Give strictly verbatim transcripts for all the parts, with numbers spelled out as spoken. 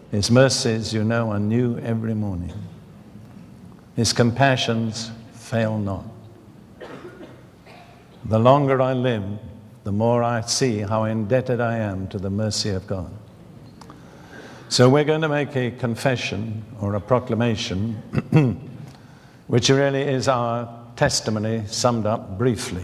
His mercies, you know, are new every morning. His compassions fail not. The longer I live, the more I see how indebted I am to the mercy of God. So we're going to make a confession or a proclamation, which really is our testimony summed up briefly.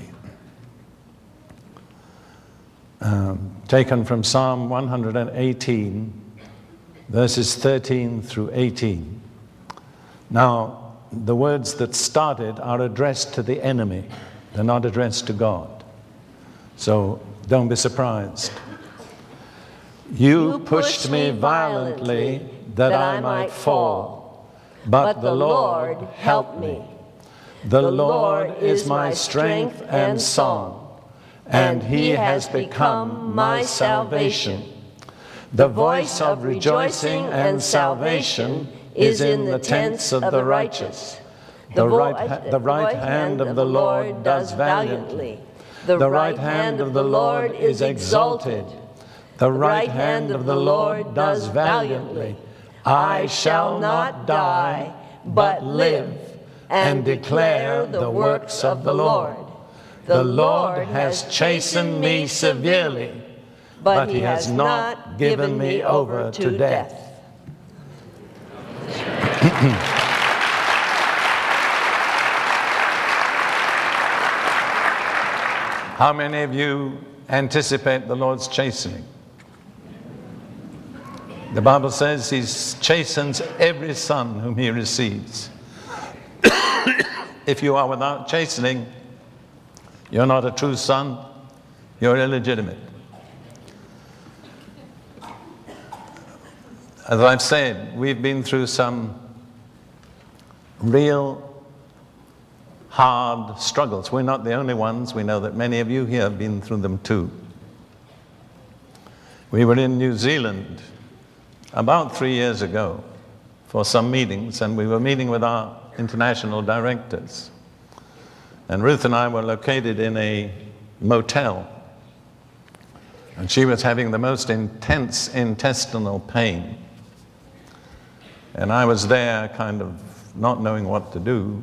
Um, taken from Psalm one hundred eighteen, verses thirteen through eighteen. Now, the words that started are addressed to the enemy. They're not addressed to God. So don't be surprised. You pushed me violently that I might fall, but the Lord helped me. The Lord is my strength and song, and he has become my salvation. The voice of rejoicing and salvation is in the tents of the righteous. The right, the right hand of the Lord does valiantly. The right hand of the Lord is exalted. The right hand of the Lord does valiantly. I shall not die, but live, and declare the works of the Lord. The Lord has chastened me severely, but he has not given me over to death. How many of you anticipate the Lord's chastening? The Bible says he chastens every son whom he receives. If you are without chastening, you're not a true son, you're illegitimate. As I've said, we've been through some real hard struggles. We're not the only ones. We know that many of you here have been through them too. We were in New Zealand about three years ago for some meetings, and we were meeting with our international directors. And Ruth and I were located in a motel, and she was having the most intense intestinal pain. And I was there kind of not knowing what to do.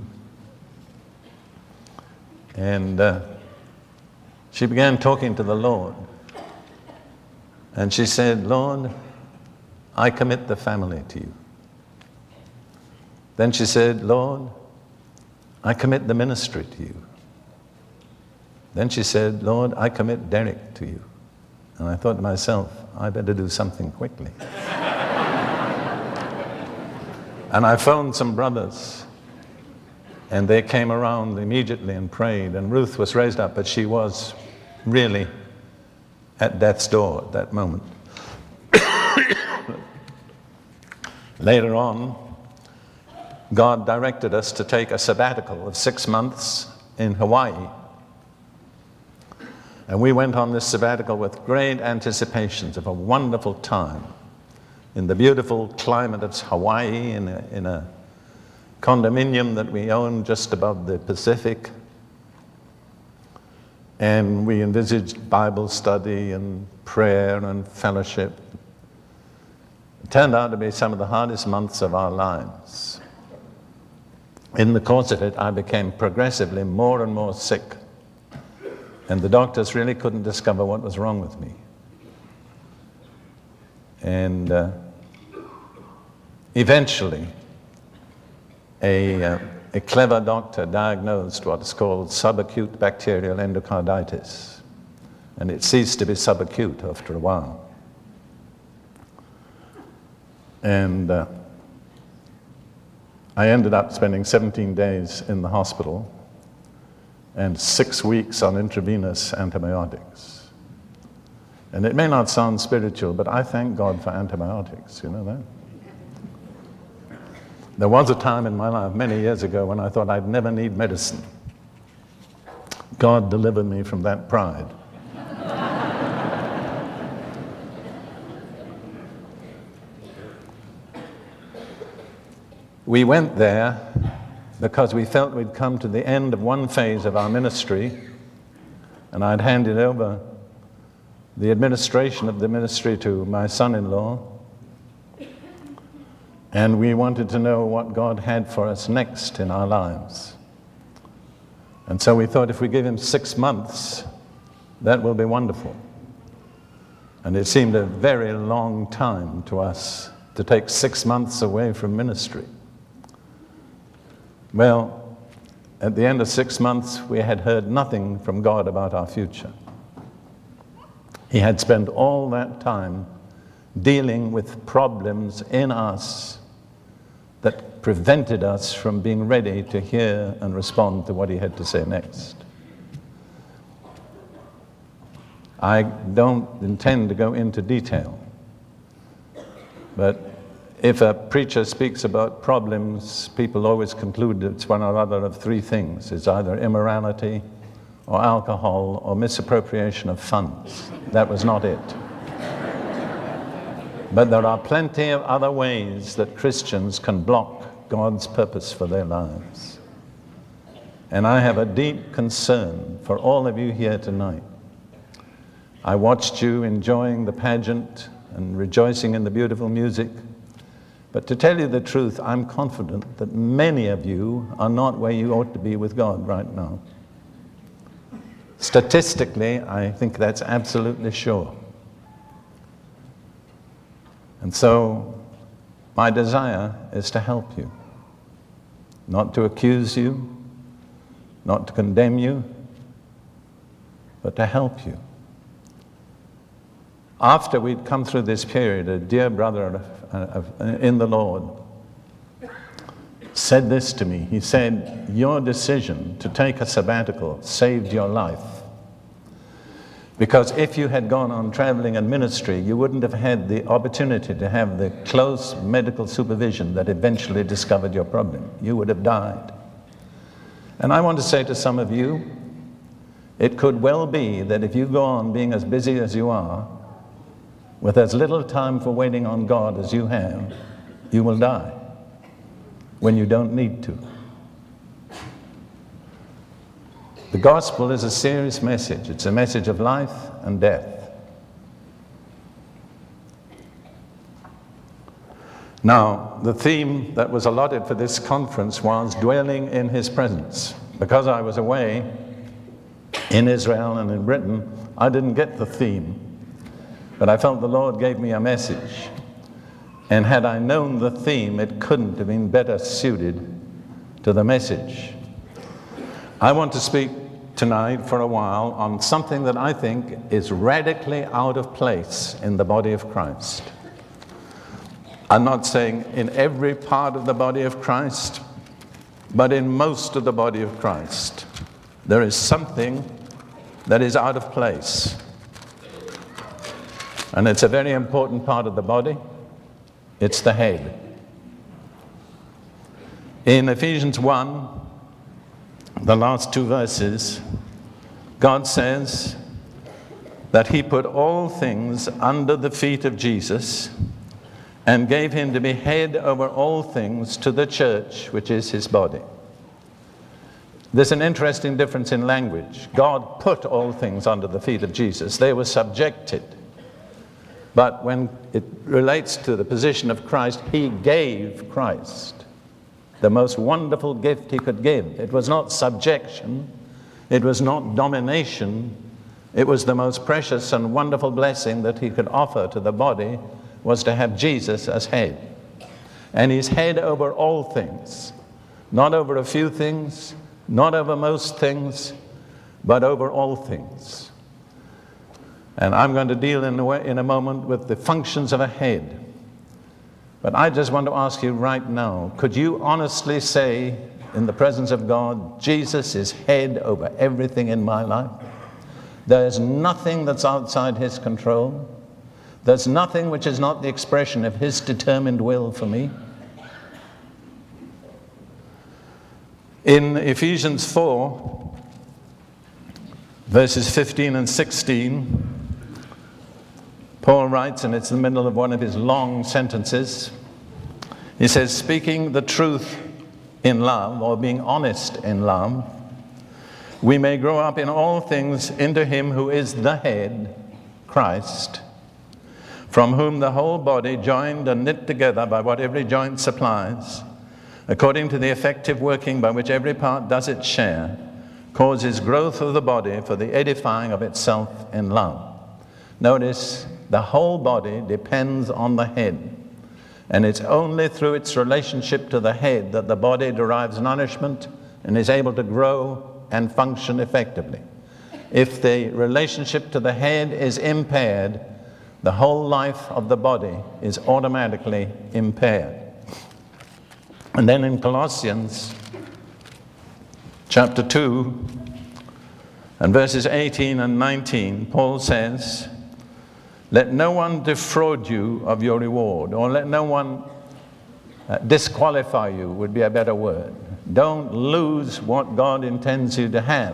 And uh, she began talking to the Lord. And she said, Lord, I commit the family to you. Then she said, Lord, I commit the ministry to you. Then she said, Lord, I commit Derek to you. And I thought to myself, I better do something quickly. And I phoned some brothers, and they came around immediately and prayed. And Ruth was raised up, but she was really at death's door at that moment. Later on, God directed us to take a sabbatical of six months in Hawaii. And we went on this sabbatical with great anticipations of a wonderful time in the beautiful climate of Hawaii, in a, in a condominium that we owned just above the Pacific. And we envisaged Bible study and prayer and fellowship. It turned out to be some of the hardest months of our lives. In the course of it, I became progressively more and more sick. And the doctors really couldn't discover what was wrong with me. And uh, eventually, a, uh, a clever doctor diagnosed what is called subacute bacterial endocarditis. And it ceased to be subacute after a while. And uh, I ended up spending seventeen days in the hospital and six weeks on intravenous antibiotics. And it may not sound spiritual, but I thank God for antibiotics, you know that? There was a time in my life many years ago when I thought I'd never need medicine. God delivered me from that pride. We went there because we felt we'd come to the end of one phase of our ministry, and I'd handed over the administration of the ministry to my son-in-law, And we wanted to know what God had for us next in our lives. And so we thought if we give him six months, that will be wonderful. And it seemed a very long time to us to take six months away from ministry. Well, at the end of six months, we had heard nothing from God about our future. He had spent all that time dealing with problems in us that prevented us from being ready to hear and respond to what he had to say next. I don't intend to go into detail, but if a preacher speaks about problems, people always conclude it's one or other of three things. It's either immorality or alcohol or misappropriation of funds. That was not it. But there are plenty of other ways that Christians can block God's purpose for their lives. And I have a deep concern for all of you here tonight. I watched you enjoying the pageant and rejoicing in the beautiful music. But to tell you the truth, I'm confident that many of you are not where you ought to be with God right now. Statistically, I think that's absolutely sure. And so, my desire is to help you. Not to accuse you, not to condemn you, but to help you. After we'd come through this period, a dear brother in the Lord said this to me. He said, your decision to take a sabbatical saved your life. Because if you had gone on traveling and ministry, you wouldn't have had the opportunity to have the close medical supervision that eventually discovered your problem. You would have died. And I want to say to some of you, it could well be that if you go on being as busy as you are, with as little time for waiting on God as you have, you will die when you don't need to. The gospel is a serious message. It's a message of life and death. Now, the theme that was allotted for this conference was dwelling in his presence. Because I was away in Israel and in Britain, I didn't get the theme. But I felt the Lord gave me a message. And had I known the theme, it couldn't have been better suited to the message. I want to speak tonight for a while on something that I think is radically out of place in the body of Christ. I'm not saying in every part of the body of Christ, but in most of the body of Christ. There is something that is out of place. And it's a very important part of the body. It's the head. In Ephesians one, the last two verses, God says that he put all things under the feet of Jesus and gave him to be head over all things to the church, which is his body. There's an interesting difference in language. God put all things under the feet of Jesus. They were subjected. But when it relates to the position of Christ, he gave Christ the most wonderful gift he could give. It was not subjection. It was not domination. It was the most precious and wonderful blessing that he could offer to the body, was to have Jesus as head. And he's head over all things. Not over a few things, not over most things, but over all things. And I'm going to deal in a, way, in a moment with the functions of a head. But I just want to ask you right now, could you honestly say in the presence of God, Jesus is head over everything in my life? There's nothing that's outside his control. There's nothing which is not the expression of his determined will for me. In Ephesians four, verses fifteen and sixteen, Paul writes, and it's in the middle of one of his long sentences, he says, speaking the truth in love, or being honest in love, we may grow up in all things into him who is the head, Christ, from whom the whole body, joined and knit together by what every joint supplies, according to the effective working by which every part does its share, causes growth of the body for the edifying of itself in love. Notice, the whole body depends on the head, and it's only through its relationship to the head that the body derives nourishment and is able to grow and function effectively. If the relationship to the head is impaired, the whole life of the body is automatically impaired. And then in Colossians chapter two and verses eighteen and nineteen, Paul says, "Let no one defraud you of your reward," or let no one uh, disqualify you would be a better word. Don't lose what God intends you to have.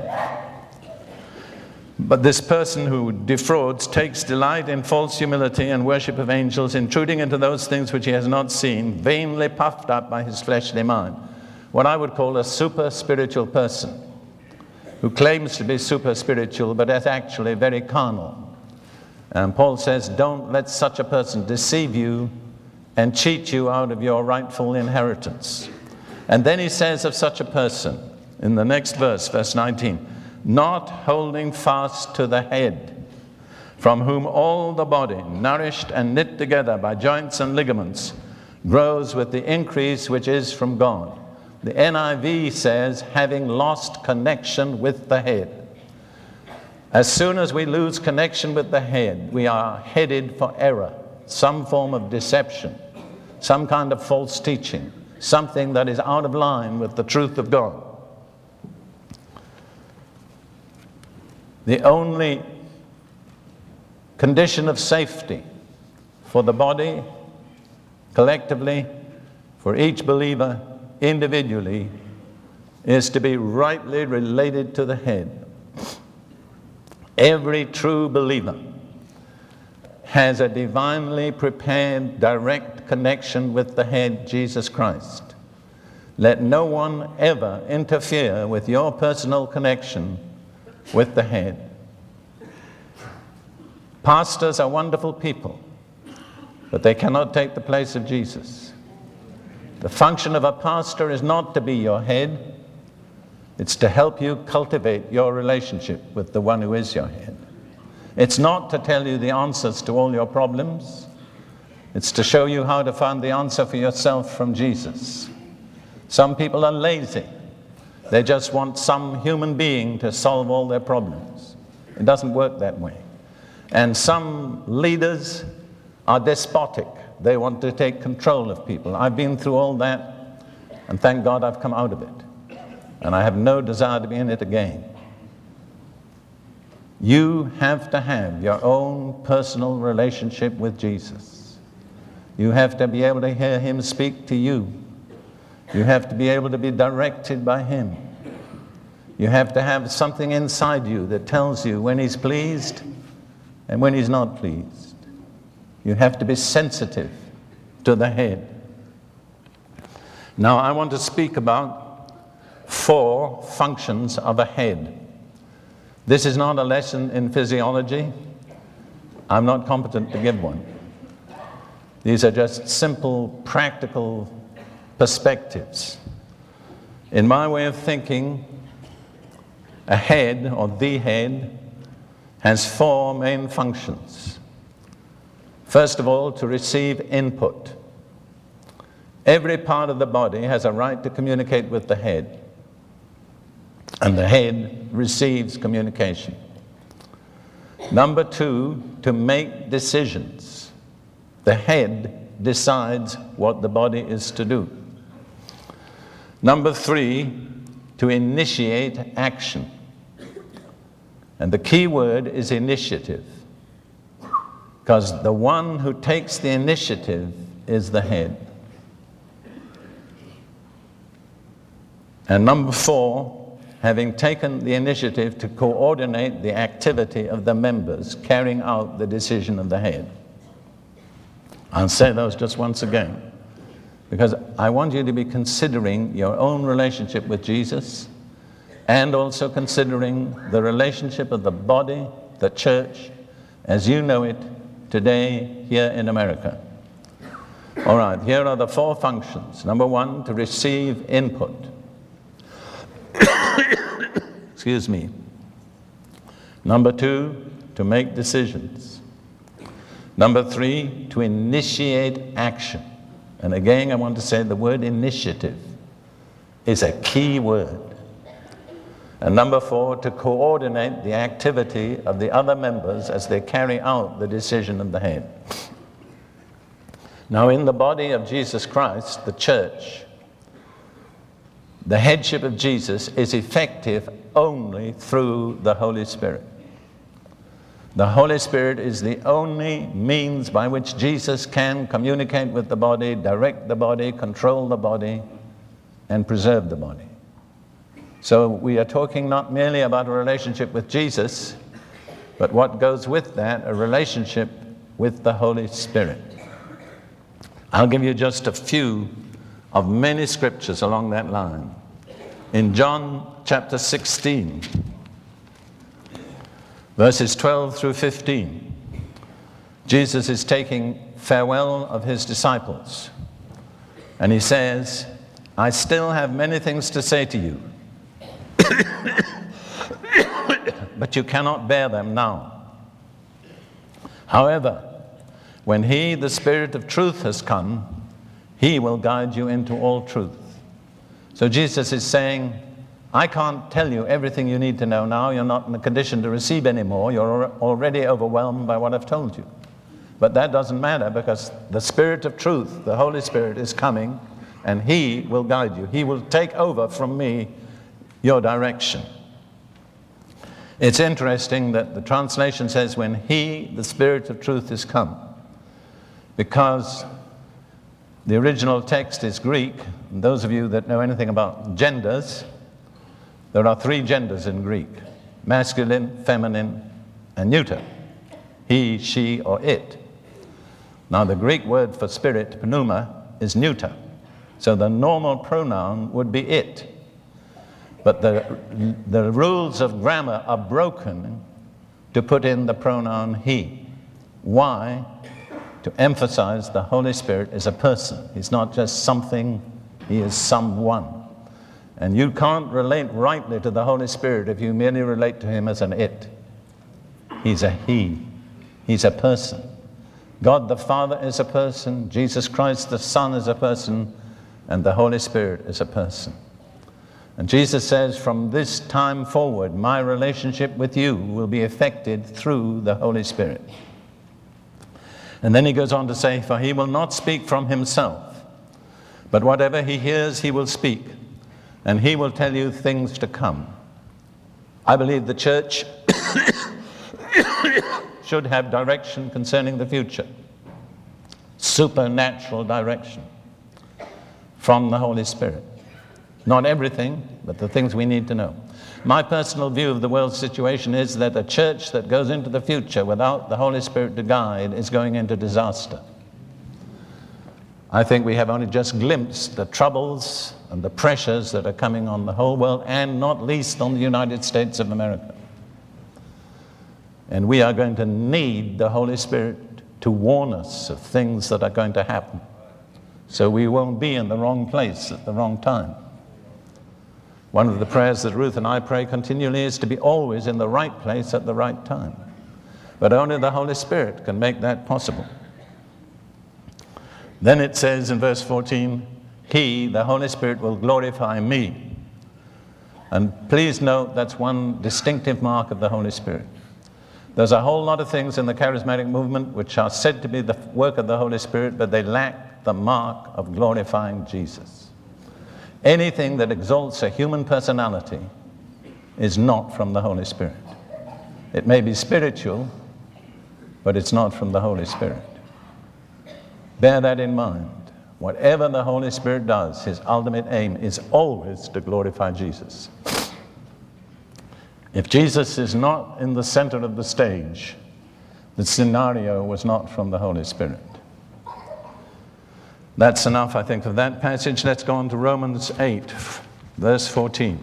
But this person who defrauds takes delight in false humility and worship of angels, intruding into those things which he has not seen, vainly puffed up by his fleshly mind. What I would call a super spiritual person who claims to be super spiritual but is actually very carnal. And Paul says, don't let such a person deceive you and cheat you out of your rightful inheritance. And then he says of such a person in the next verse, verse nineteen, not holding fast to the head, from whom all the body, nourished and knit together by joints and ligaments, grows with the increase which is from God. The N I V says, having lost connection with the head. As soon as we lose connection with the head, we are headed for error, some form of deception, some kind of false teaching, something that is out of line with the truth of God. The only condition of safety for the body, collectively, for each believer, individually, is to be rightly related to the head. Every true believer has a divinely prepared direct connection with the head, Jesus Christ. Let no one ever interfere with your personal connection with the head. Pastors are wonderful people, but they cannot take the place of Jesus. The function of a pastor is not to be your head. It's to help you cultivate your relationship with the one who is your head. It's not to tell you the answers to all your problems. It's to show you how to find the answer for yourself from Jesus. Some people are lazy. They just want some human being to solve all their problems. It doesn't work that way. And some leaders are despotic. They want to take control of people. I've been through all that, and thank God I've come out of it. And I have no desire to be in it again. You have to have your own personal relationship with Jesus. You have to be able to hear him speak to you. You have to be able to be directed by him. You have to have something inside you that tells you when he's pleased and when he's not pleased. You have to be sensitive to the head. Now, I want to speak about four functions of a head. This is not a lesson in physiology. I'm not competent to give one. These are just simple, practical perspectives. In my way of thinking, a head, or the head, has four main functions. First of all, to receive input. Every part of the body has a right to communicate with the head, and the head receives communication. Number two, to make decisions. The head decides what the body is to do. Number three, to initiate action. And the key word is initiative, because the one who takes the initiative is the head. And number four, having taken the initiative to coordinate the activity of the members carrying out the decision of the head. I'll say those just once again, because I want you to be considering your own relationship with Jesus, and also considering the relationship of the body, the church, as you know it, today here in America. All right, here are the four functions. Number one, to receive input. Excuse me. Number two, to make decisions. Number three, to initiate action. And again, I want to say the word initiative is a key word. And number four, to coordinate the activity of the other members as they carry out the decision of the head. Now, in the body of Jesus Christ, the church, the headship of Jesus is effective only through the Holy Spirit. The Holy Spirit is the only means by which Jesus can communicate with the body, direct the body, control the body, and preserve the body. So we are talking not merely about a relationship with Jesus, but what goes with that, a relationship with the Holy Spirit. I'll give you just a few of many scriptures along that line. In John chapter sixteen, verses twelve through fifteen, Jesus is taking farewell of his disciples. And he says, I still have many things to say to you, but you cannot bear them now. However, when he, the Spirit of truth, has come, he will guide you into all truth. So Jesus is saying, I can't tell you everything you need to know now. You're not in a condition to receive anymore. You're already overwhelmed by what I've told you. But that doesn't matter, because the Spirit of truth, the Holy Spirit, is coming, and he will guide you. He will take over from me your direction. It's interesting that the translation says, when he, the Spirit of truth, is come, because the original text is Greek. And those of you that know anything about genders, there are three genders in Greek: masculine, feminine, and neuter. He, she, or it. Now the Greek word for spirit, pneuma, is neuter. So the normal pronoun would be it. But the, the rules of grammar are broken to put in the pronoun he. Why? To emphasize the Holy Spirit is a person. He's not just something, he is someone. And you can't relate rightly to the Holy Spirit if you merely relate to him as an it. He's a he. He's a person. God the Father is a person, Jesus Christ the Son is a person, and the Holy Spirit is a person. And Jesus says, from this time forward, my relationship with you will be effected through the Holy Spirit. And then he goes on to say, for he will not speak from himself, but whatever he hears, he will speak, and he will tell you things to come. I believe the church should have direction concerning the future, supernatural direction from the Holy Spirit. Not everything, but the things we need to know. My personal view of the world's situation is that a church that goes into the future without the Holy Spirit to guide is going into disaster. I think we have only just glimpsed the troubles and the pressures that are coming on the whole world, and not least on the United States of America. And we are going to need the Holy Spirit to warn us of things that are going to happen, so we won't be in the wrong place at the wrong time. One of the prayers that Ruth and I pray continually is to be always in the right place at the right time. But only the Holy Spirit can make that possible. Then it says in verse fourteen, he, the Holy Spirit, will glorify me. And please note, that's one distinctive mark of the Holy Spirit. There's a whole lot of things in the charismatic movement which are said to be the work of the Holy Spirit, but they lack the mark of glorifying Jesus. Anything that exalts a human personality is not from the Holy Spirit. It may be spiritual, but it's not from the Holy Spirit. Bear that in mind. Whatever the Holy Spirit does, his ultimate aim is always to glorify Jesus. If Jesus is not in the center of the stage, the scenario was not from the Holy Spirit. That's enough, I think, of that passage. Let's go on to Romans eight, verse fourteen.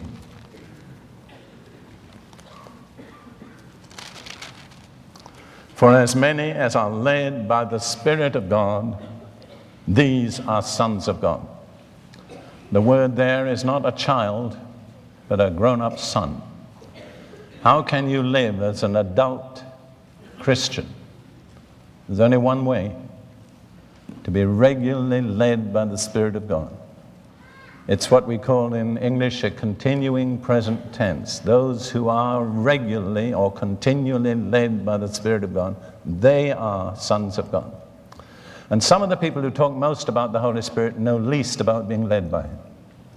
For as many as are led by the Spirit of God, these are sons of God. The word there is not a child, but a grown-up son. How can you live as an adult Christian? There's only one way: to be regularly led by the Spirit of God. It's what we call in English a continuing present tense. Those who are regularly or continually led by the Spirit of God, they are sons of God. And some of the people who talk most about the Holy Spirit know least about being led by Him.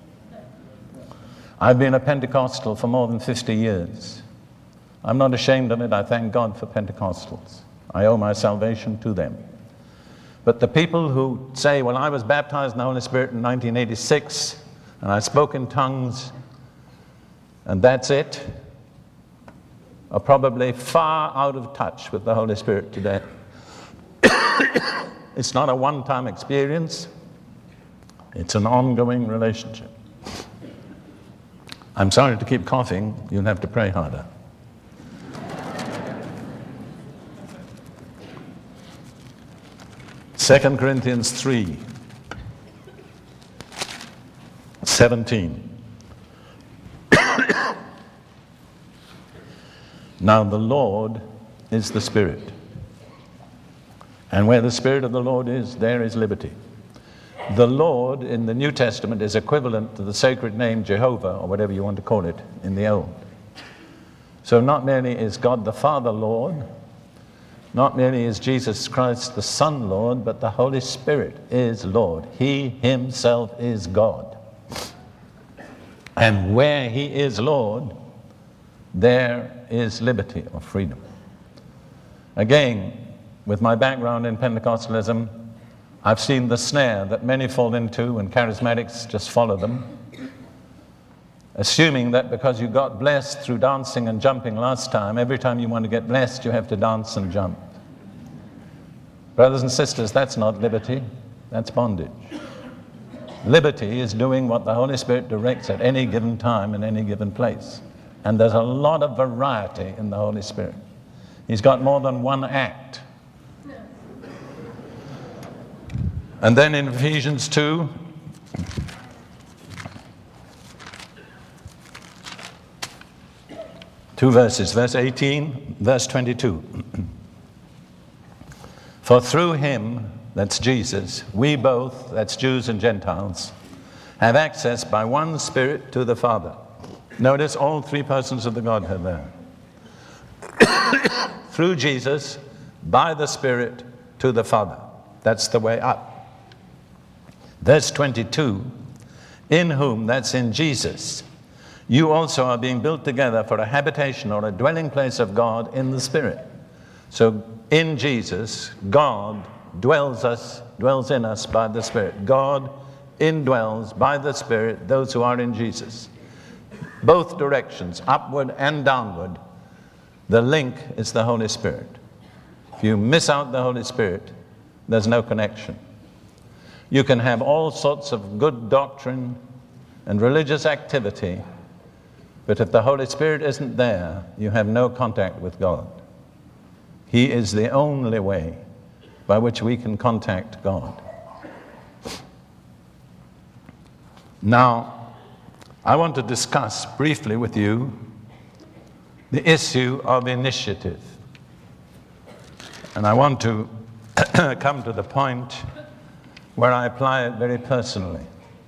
I've been a Pentecostal for more than fifty years. I'm not ashamed of it. I thank God for Pentecostals. I owe my salvation to them. But the people who say, well, I was baptized in the Holy Spirit in nineteen eighty-six, and I spoke in tongues, and that's it, are probably far out of touch with the Holy Spirit today. It's not a one-time experience. It's an ongoing relationship. I'm sorry to keep coughing. You'll have to pray harder. Second Corinthians three, seventeen. Now the Lord is the Spirit, and where the Spirit of the Lord is, there is liberty. The Lord in the New Testament is equivalent to the sacred name Jehovah, or whatever you want to call it, in the Old. So not merely is God the Father Lord, not merely is Jesus Christ the Son Lord, but the Holy Spirit is Lord. He himself is God. And where he is Lord, there is liberty or freedom. Again, with my background in Pentecostalism, I've seen the snare that many fall into, and charismatics just follow them, assuming that because you got blessed through dancing and jumping last time, every time you want to get blessed, you have to dance and jump. Brothers and sisters, that's not liberty, that's bondage. Liberty is doing what the Holy Spirit directs at any given time in any given place. And there's a lot of variety in the Holy Spirit. He's got more than one act. And then in Ephesians two, two verses, verse eighteen, verse twenty-two. For through him, that's Jesus, we both, that's Jews and Gentiles, have access by one Spirit to the Father. Notice all three persons of the Godhead there. Through Jesus, by the Spirit, to the Father. That's the way up. Verse twenty-two, in whom, that's in Jesus, you also are being built together for a habitation or a dwelling place of God in the Spirit. So in Jesus, God dwells us, dwells in us by the Spirit. God indwells by the Spirit those who are in Jesus. Both directions, upward and downward, the link is the Holy Spirit. If you miss out the Holy Spirit, there's no connection. You can have all sorts of good doctrine and religious activity, but if the Holy Spirit isn't there, you have no contact with God. He is the only way by which we can contact God. Now, I want to discuss briefly with you the issue of initiative. And I want to come to the point where I apply it very personally.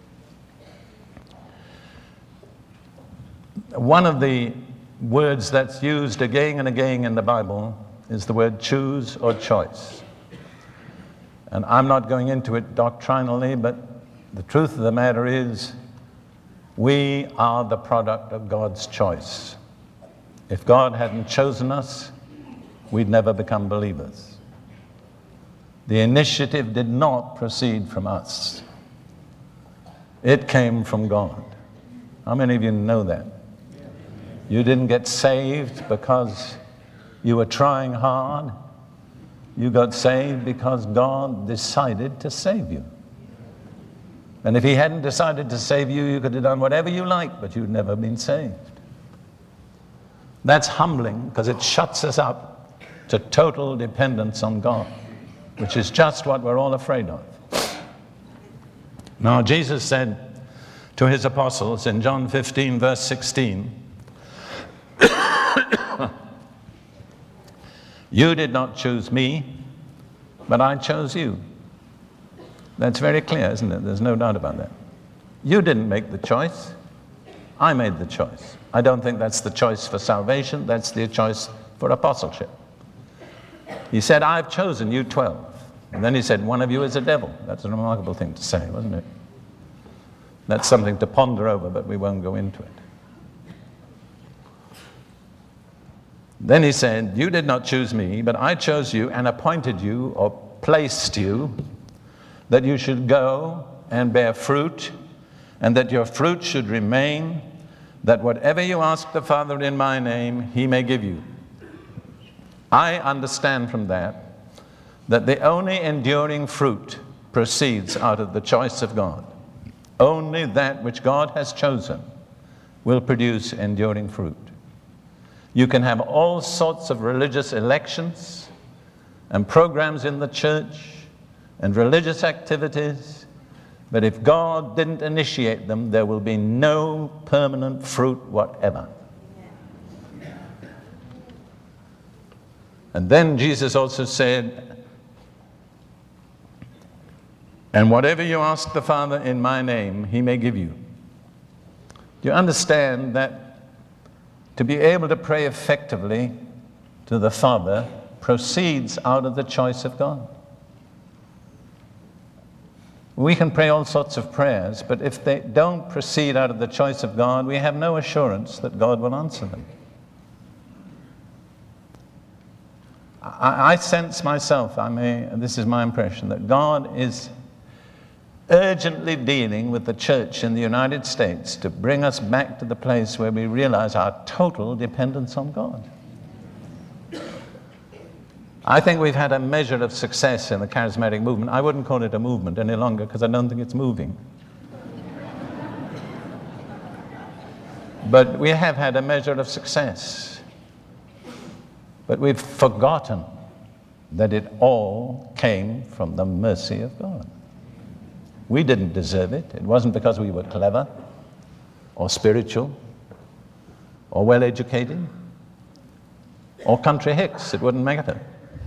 One of the words that's used again and again in the Bible is the word choose or choice. And I'm not going into it doctrinally, but the truth of the matter is we are the product of God's choice. If God hadn't chosen us, we'd never become believers. The initiative did not proceed from us. It came from God. How many of you know that? You didn't get saved because you were trying hard. You got saved because God decided to save you. And if he hadn't decided to save you, you could have done whatever you like, but you'd never been saved. That's humbling because it shuts us up to total dependence on God, which is just what we're all afraid of. Now, Jesus said to his apostles in John fifteen, verse sixteen, "You did not choose me, but I chose you." That's very clear, isn't it? There's no doubt about that. You didn't make the choice. I made the choice. I don't think that's the choice for salvation. That's the choice for apostleship. He said, "I've chosen you twelve." And then he said, "One of you is a devil." That's a remarkable thing to say, wasn't it? That's something to ponder over, but we won't go into it. Then he said, "You did not choose me, but I chose you and appointed you or placed you that you should go and bear fruit, and that your fruit should remain, that whatever you ask the Father in my name, he may give you." I understand from that that the only enduring fruit proceeds out of the choice of God. Only that which God has chosen will produce enduring fruit. You can have all sorts of religious elections and programs in the church and religious activities, but if God didn't initiate them, there will be no permanent fruit whatever. And then Jesus also said, "And whatever you ask the Father in my name, he may give you." Do you understand that to be able to pray effectively to the Father proceeds out of the choice of God? We can pray all sorts of prayers, but if they don't proceed out of the choice of God, we have no assurance that God will answer them. I, I sense myself, I may, this is my impression, that God is urgently dealing with the church in the United States to bring us back to the place where we realize our total dependence on God. I think we've had a measure of success in the charismatic movement. I wouldn't call it a movement any longer because I don't think it's moving. But we have had a measure of success. But we've forgotten that it all came from the mercy of God. We didn't deserve it. It wasn't because we were clever or spiritual or well-educated or country hicks. It wouldn't matter.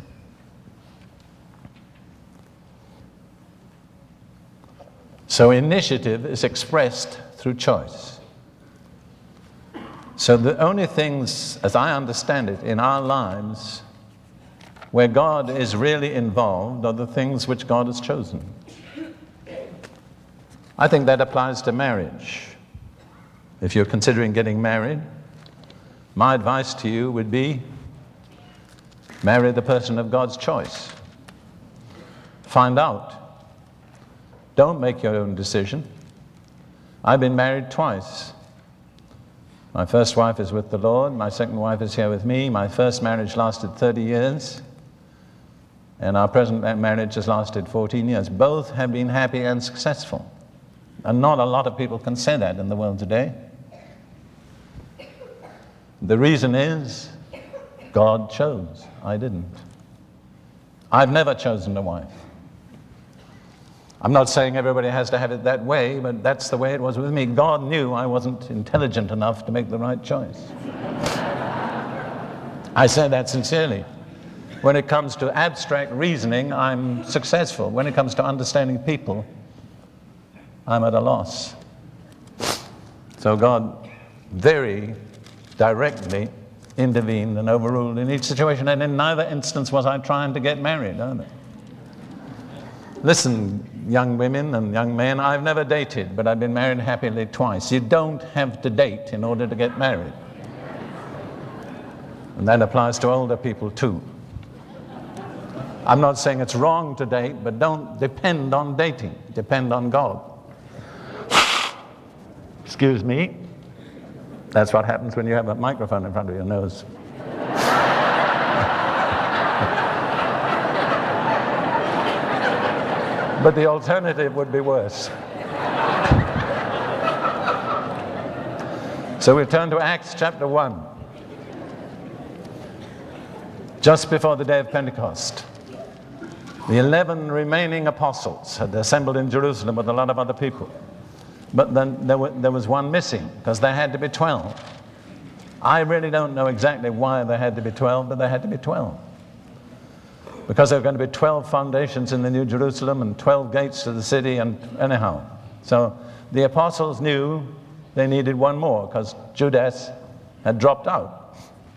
So initiative is expressed through choice. So the only things, as I understand it, in our lives where God is really involved are the things which God has chosen. I think that applies to marriage. If you're considering getting married, my advice to you would be marry the person of God's choice. Find out. Don't make your own decision. I've been married twice. My first wife is with the Lord. My second wife is here with me. My first marriage lasted thirty years. And our present marriage has lasted fourteen years. Both have been happy and successful. And not a lot of people can say that in the world today. The reason is God chose. I didn't. I've never chosen a wife. I'm not saying everybody has to have it that way, but that's the way it was with me. God knew I wasn't intelligent enough to make the right choice. I say that sincerely. When it comes to abstract reasoning, I'm successful. When it comes to understanding people, I'm at a loss. So God very directly intervened and overruled in each situation, and in neither instance was I trying to get married, either. Listen, young women and young men, I've never dated, but I've been married happily twice. You don't have to date in order to get married. And that applies to older people too. I'm not saying it's wrong to date, but don't depend on dating. Depend on God. Excuse me. That's what happens when you have a microphone in front of your nose. But the alternative would be worse. So we turn to Acts chapter one. just before the day of Pentecost. The eleven remaining apostles had assembled in Jerusalem with a lot of other people. But then there, were, there was one missing, because there had to be twelve. I really don't know exactly why there had to be twelve, but there had to be twelve. Because there were going to be twelve foundations in the New Jerusalem and twelve gates to the city, and anyhow. So the apostles knew they needed one more, because Judas had dropped out.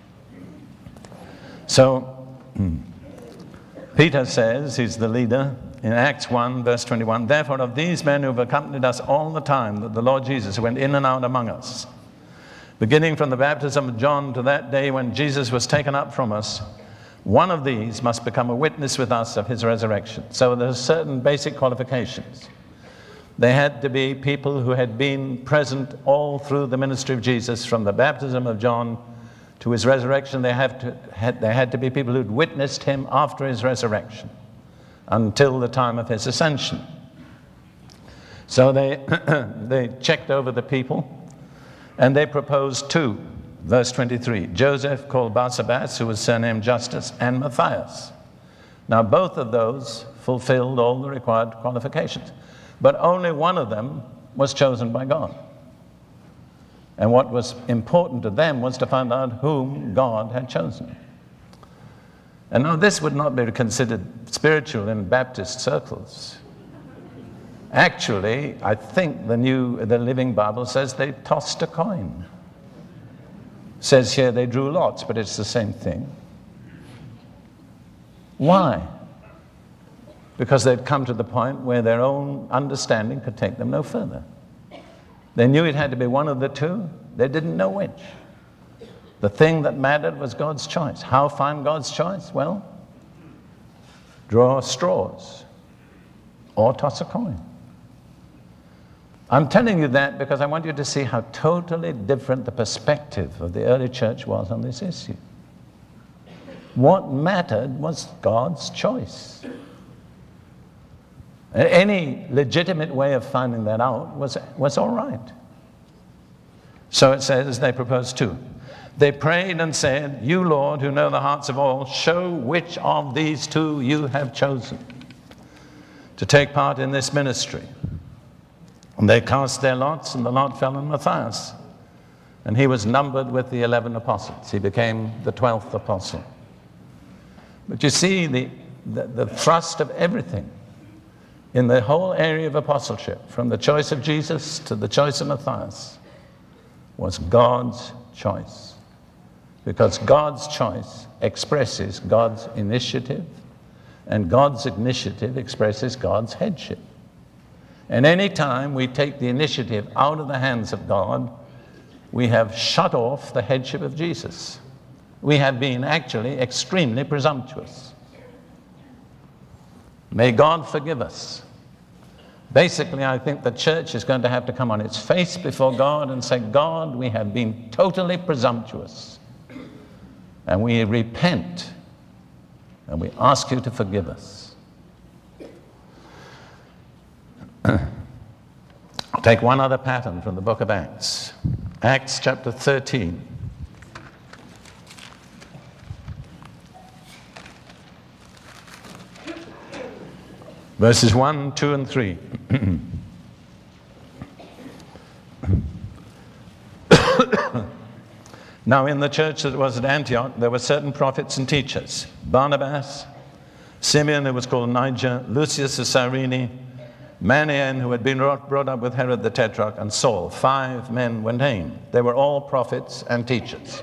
So Peter says, he's the leader, in Acts one, verse twenty-one, therefore of these men who have accompanied us all the time that the Lord Jesus went in and out among us, beginning from the baptism of John to that day when Jesus was taken up from us, one of these must become a witness with us of his resurrection. So there's certain basic qualifications. They had to be people who had been present all through the ministry of Jesus, from the baptism of John to his resurrection. They, have to, had, they had to be people who'd witnessed him after his resurrection until the time of his ascension. So they, they checked over the people, and they proposed two. Verse twenty-three, Joseph called Barsabas, who was surnamed Justus, and Matthias. Now both of those fulfilled all the required qualifications, but only one of them was chosen by God. And what was important to them was to find out whom God had chosen. And now this would not be considered spiritual in Baptist circles. Actually, I think the New, the Living Bible says they tossed a coin. Says here they drew lots, but it's the same thing. Why? Because they'd come to the point where their own understanding could take them no further. They knew it had to be one of the two. They didn't know which. The thing that mattered was God's choice. How find God's choice? Well, draw straws or toss a coin. I'm telling you that because I want you to see how totally different the perspective of the early church was on this issue. What mattered was God's choice. Any legitimate way of finding that out was, was all right. So it says they proposed two. They prayed and said, you, Lord, who know the hearts of all, show which of these two you have chosen to take part in this ministry. And they cast their lots, and the lot fell on Matthias. And he was numbered with the eleven apostles. He became the twelfth apostle. But you see, the, the, the thrust of everything in the whole area of apostleship, from the choice of Jesus to the choice of Matthias, was God's choice. Because God's choice expresses God's initiative, and God's initiative expresses God's headship. And any time we take the initiative out of the hands of God, we have shut off the headship of Jesus. We have been actually extremely presumptuous. May God forgive us. Basically, I think the church is going to have to come on its face before God and say, God, we have been totally presumptuous. And we repent, and we ask you to forgive us. I'll take one other pattern from the book of Acts. Acts chapter thirteen. Verses one, two, and three. Now in the church that was at Antioch, there were certain prophets and teachers. Barnabas, Simeon, who was called Niger, Lucius of Cyrene, Manaen, who had been brought up with Herod the Tetrarch, and Saul. Five men were named. They were all prophets and teachers.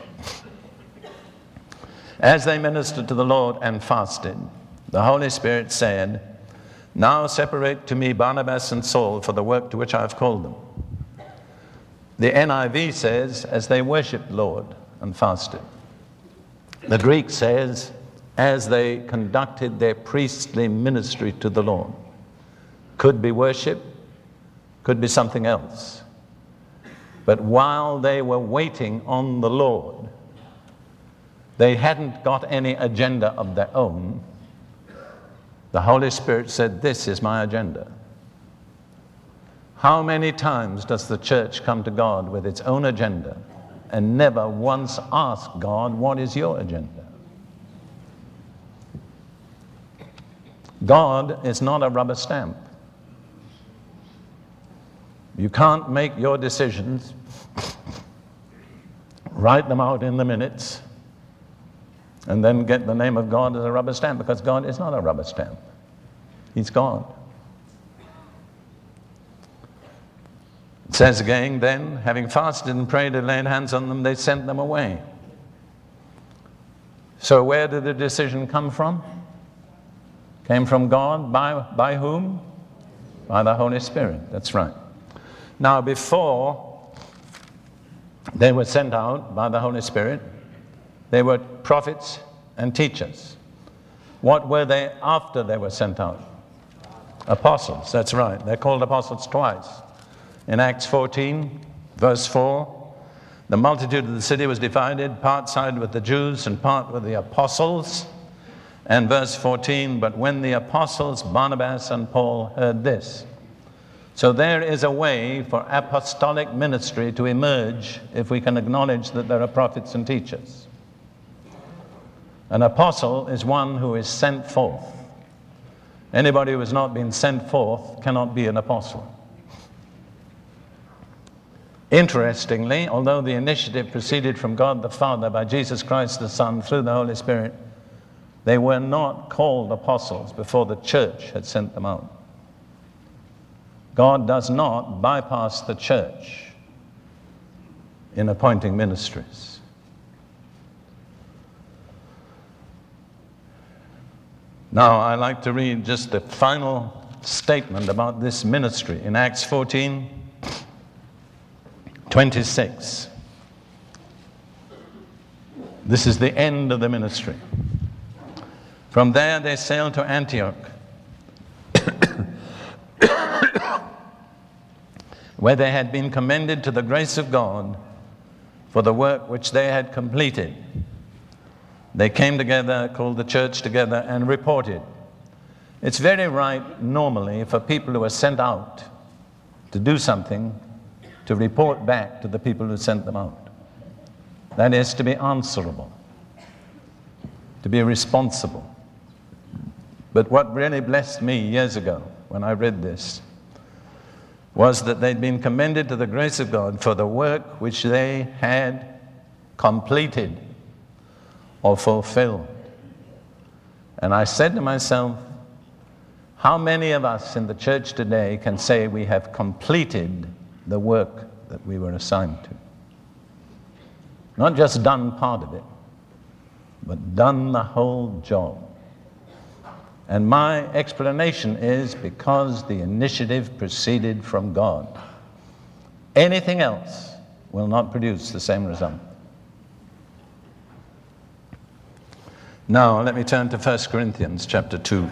As they ministered to the Lord and fasted, the Holy Spirit said, now separate to me Barnabas and Saul for the work to which I have called them. The N I V says, as they worshipped the Lord and fasted. The Greek says, as they conducted their priestly ministry to the Lord. Could be worship, could be something else. But while they were waiting on the Lord, they hadn't got any agenda of their own. The Holy Spirit said, this is my agenda. How many times does the church come to God with its own agenda and never once ask God, what is your agenda? God is not a rubber stamp. You can't make your decisions, write them out in the minutes, and then get the name of God as a rubber stamp, because God is not a rubber stamp. He's God. It says again, then, having fasted and prayed and laid hands on them, they sent them away. So where did the decision come from? Came from God. By, by whom? By the Holy Spirit. That's right. Now, before they were sent out by the Holy Spirit, they were prophets and teachers. What were they after they were sent out? Apostles. That's right. They're called apostles twice. In Acts fourteen, verse four, the multitude of the city was divided, part sided with the Jews and part with the apostles. And verse fourteen, but when the apostles Barnabas and Paul heard this. So there is a way for apostolic ministry to emerge if we can acknowledge that there are prophets and teachers. An apostle is one who is sent forth. Anybody who has not been sent forth cannot be an apostle. Interestingly, although the initiative proceeded from God the Father by Jesus Christ the Son through the Holy Spirit, they were not called apostles before the church had sent them out. God does not bypass the church in appointing ministries. Now, I'd like to read just the final statement about this ministry in Acts fourteen, twenty-six. This is the end of the ministry. From there they sailed to Antioch, where they had been commended to the grace of God for the work which they had completed. They came together, called the church together, and reported. It's very right, normally, for people who are sent out to do something, to report back to the people who sent them out. That is, to be answerable, to be responsible. But what really blessed me years ago when I read this was that they'd been commended to the grace of God for the work which they had completed or fulfilled. And I said to myself, how many of us in the church today can say we have completed the work that we were assigned to? Not just done part of it, but done the whole job. And my explanation is because the initiative proceeded from God. Anything else will not produce the same result. Now, let me turn to First Corinthians chapter two.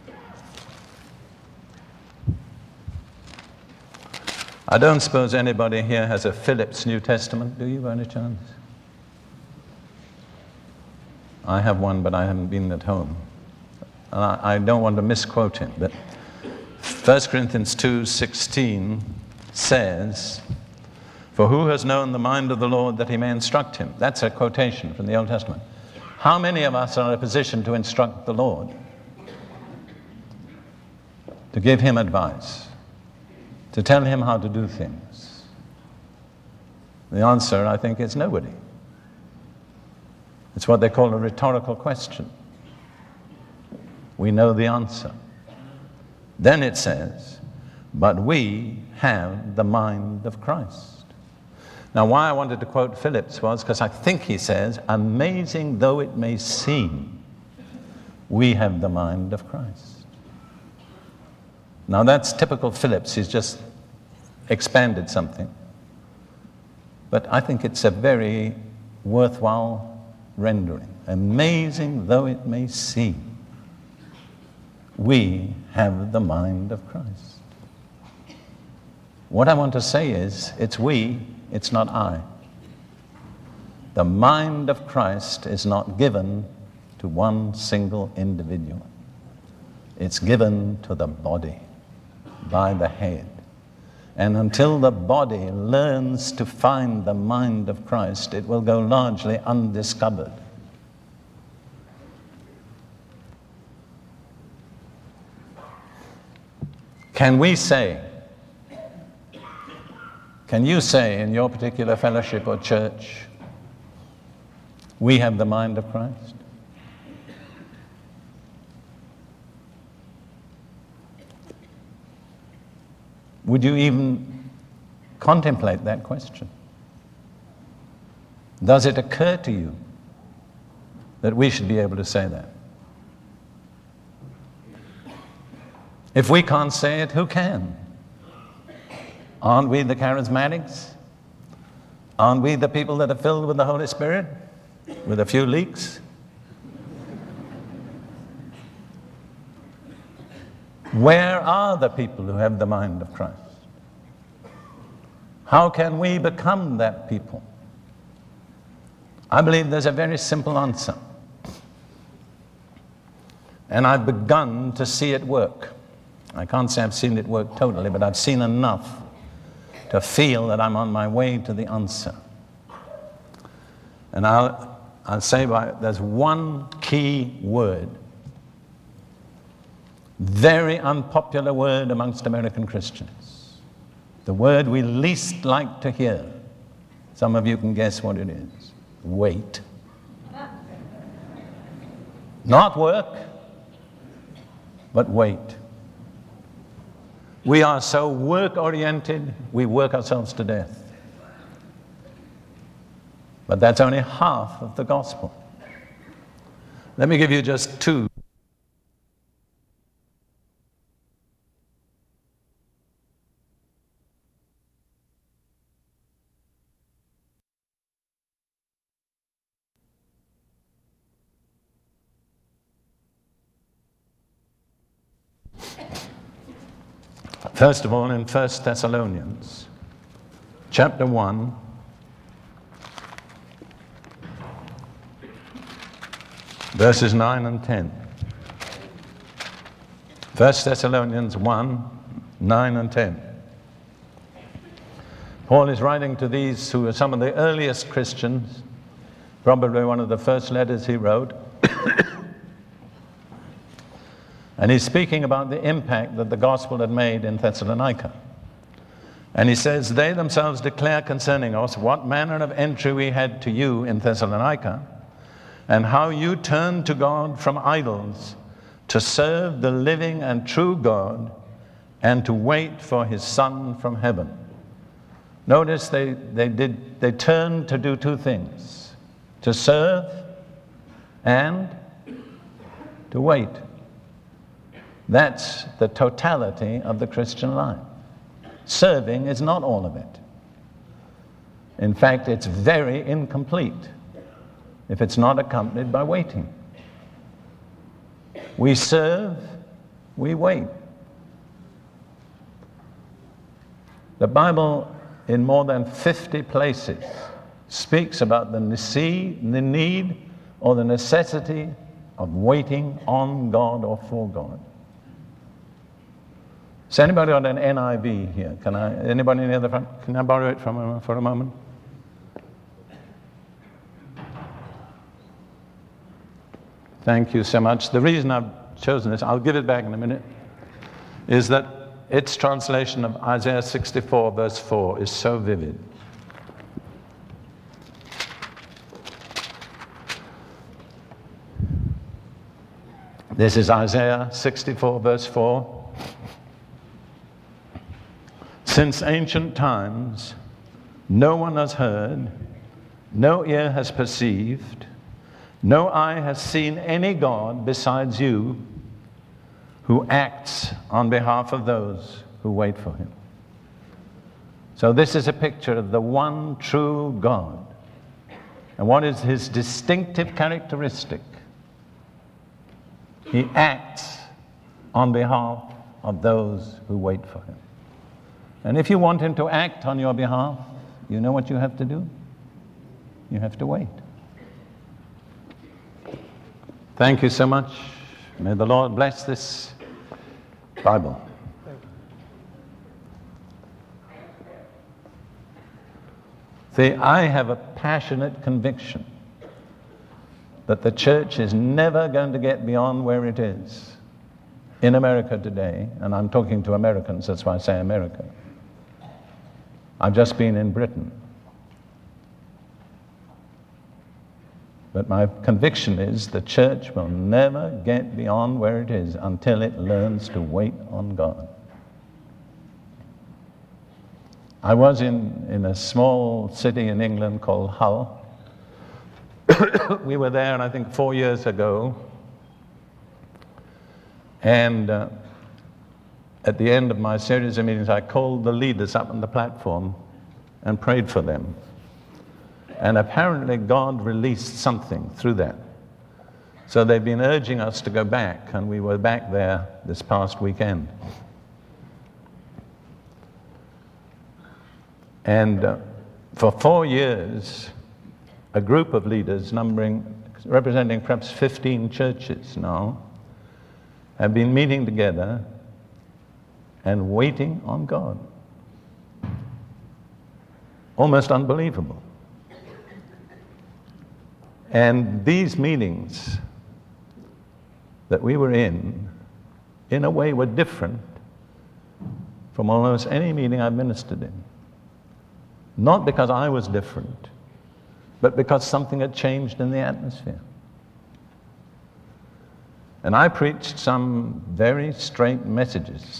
I don't suppose anybody here has a Phillips New Testament, do you, by any chance? I have one, but I haven't been at home. And I, I don't want to misquote him, but First Corinthians two sixteen says, "For who has known the mind of the Lord that he may instruct him?" That's a quotation from the Old Testament. How many of us are in a position to instruct the Lord? To give him advice? To tell him how to do things? The answer, I think, is nobody. It's what they call a rhetorical question. We know the answer. Then it says, but we have the mind of Christ. Now, why I wanted to quote Phillips was because I think he says, amazing though it may seem, we have the mind of Christ. Now, that's typical Phillips. He's just expanded something. But I think it's a very worthwhile rendering. Amazing though it may seem, we have the mind of Christ. What I want to say is, it's we, it's not I. The mind of Christ is not given to one single individual. It's given to the body by the head. And until the body learns to find the mind of Christ, it will go largely undiscovered. Can we say, can you say in your particular fellowship or church, we have the mind of Christ? Would you even contemplate that question? Does it occur to you that we should be able to say that? If we can't say it, who can? Aren't we the charismatics? Aren't we the people that are filled with the Holy Spirit? With a few leaks? Where are the people who have the mind of Christ? How can we become that people? I believe there's a very simple answer. And I've begun to see it work. I can't say I've seen it work totally, but I've seen enough to feel that I'm on my way to the answer. And I'll, I'll say by, there's one key word, very unpopular word amongst American Christians, the word we least like to hear. Some of you can guess what it is. Wait. Not work, but wait. We are so work-oriented, we work ourselves to death. But that's only half of the gospel. Let me give you just two. First of all, in First Thessalonians, chapter one, verses nine and ten. First Thessalonians one, nine and ten. Paul is writing to these who are some of the earliest Christians, probably one of the first letters he wrote. And he's speaking about the impact that the gospel had made in Thessalonica. And he says, they themselves declare concerning us what manner of entry we had to you in Thessalonica, and how you turned to God from idols to serve the living and true God, and to wait for his Son from heaven. Notice they, they, did, they turned to do two things, to serve and to wait. That's the totality of the Christian life. Serving is not all of it. In fact, it's very incomplete if it's not accompanied by waiting. We serve, we wait. The Bible, in more than fifty places, speaks about the need or the necessity of waiting on God or for God. Is anybody got an N I V here? Can I? Anybody in the other front? Can I borrow it from a, for a moment? Thank you so much. The reason I've chosen this, I'll give it back in a minute, is that its translation of Isaiah sixty-four, verse four, is so vivid. This is Isaiah sixty-four, verse four. Since ancient times, no one has heard, no ear has perceived, no eye has seen any God besides you who acts on behalf of those who wait for him. So this is a picture of the one true God. And what is his distinctive characteristic? He acts on behalf of those who wait for him. And if you want him to act on your behalf, you know what you have to do? You have to wait. Thank you so much. May the Lord bless this Bible. See, I have a passionate conviction that the church is never going to get beyond where it is. in America today, and I'm talking to Americans, that's why I say America. I've just been in Britain. But my conviction is the church will never get beyond where it is until it learns to wait on God. I was in, in a small city in England called Hull. We were there, I think, four years ago. And uh, at the end of my series of meetings, I called the leaders up on the platform and prayed for them. And apparently God released something through that. So they've been urging us to go back, and we were back there this past weekend. And uh, for four years, a group of leaders numbering, representing perhaps fifteen churches now, have been meeting together and waiting on God. Almost unbelievable. And these meetings that we were in, in a way, were different from almost any meeting I've ministered in. Not because I was different, but because something had changed in the atmosphere. And I preached some very straight messages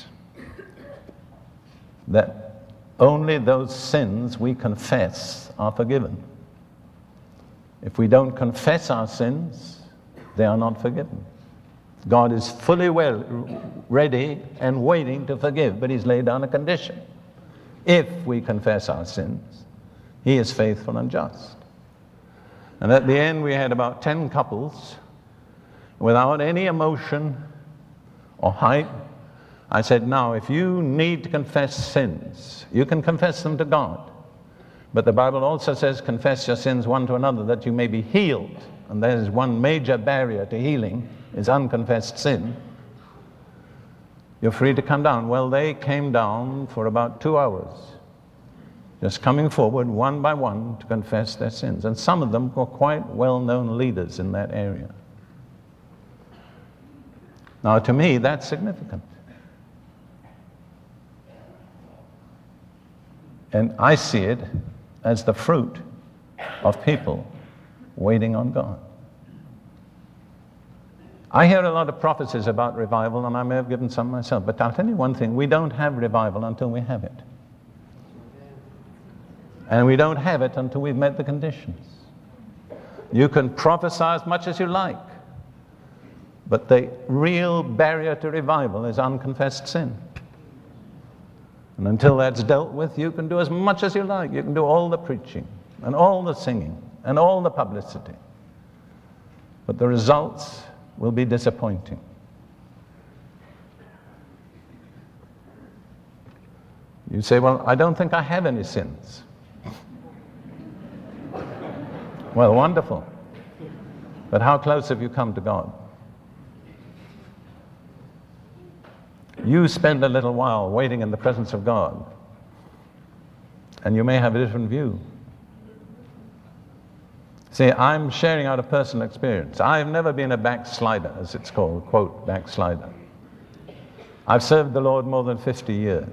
that only those sins we confess are forgiven. If we don't confess our sins, they are not forgiven. God is fully well ready and waiting to forgive, but he's laid down a condition. If we confess our sins, he is faithful and just. And at the end, we had about ten couples without any emotion or hype. I said, now, if you need to confess sins, you can confess them to God. But the Bible also says, confess your sins one to another that you may be healed. And there's one major barrier to healing, is unconfessed sin. You're free to come down. Well, they came down for about two hours, just coming forward one by one to confess their sins. And some of them were quite well-known leaders in that area. Now, to me, that's significant. And I see it as the fruit of people waiting on God. I hear a lot of prophecies about revival, and I may have given some myself, but I'll tell you one thing, we don't have revival until we have it. And we don't have it until we've met the conditions. You can prophesy as much as you like, but the real barrier to revival is unconfessed sin. And until that's dealt with, you can do as much as you like. You can do all the preaching and all the singing and all the publicity. But the results will be disappointing. You say, well, I don't think I have any sins. Well, wonderful. But how close have you come to God? You spend a little while waiting in the presence of God, and you may have a different view. See, I'm sharing out of personal experience. I've never been a backslider, as it's called, quote, backslider. I've served the Lord more than fifty years.